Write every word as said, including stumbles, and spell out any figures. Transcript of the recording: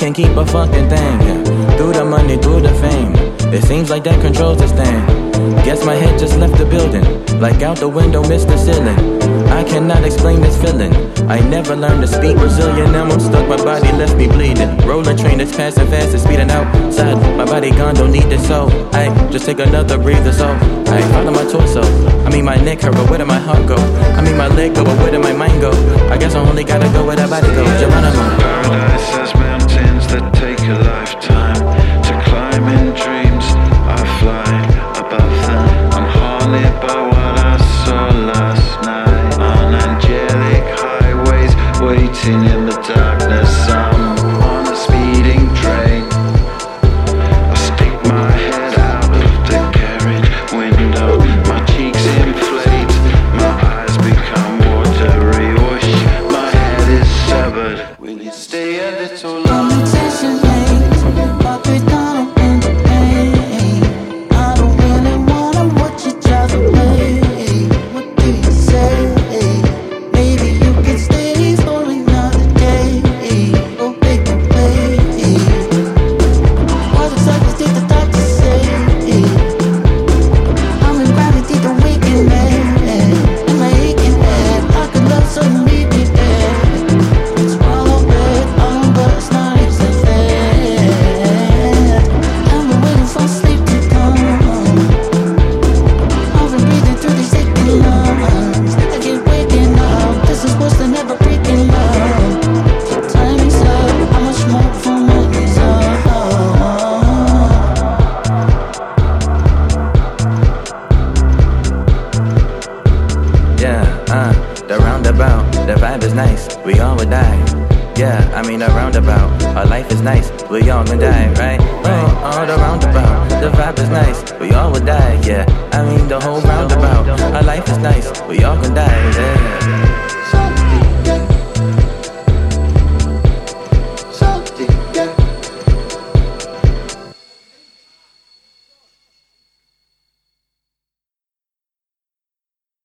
can't keep a fucking thing, yeah. Through the money, through the fame, it seems like that controls this thing. Guess my head just left the building, like out the window, missed the ceiling. I cannot explain this feeling. I never learned to speak Brazilian. Now I'm stuck, my body left me bleeding. Rolling train that's passing fast and speeding outside. My body gone, don't need this soul. I just take another breather, so I follow my torso. I mean my neck hurt, but where did my heart go? I mean my leg go, but where did my mind go? I guess I only gotta go where that body goes. Geronimo. Paradise has mountains that take a lifetime to climb. In dreams I fly above them. I'm haunted by what I saw last night on angelic highways, waiting in the darkness. I'm on a speeding train. I stick my head out of the carriage window. My cheeks inflate, my eyes become watery. Whoosh, my head is severed. Will you stay a little longer? The roundabout, the vibe is nice, we all would die. Yeah, I mean the roundabout, our life is nice, we all gonna die, right? Oh, oh, the roundabout, the vibe is nice, we all would die. Yeah, I mean the whole roundabout, our life is nice, we all gonna die, yeah.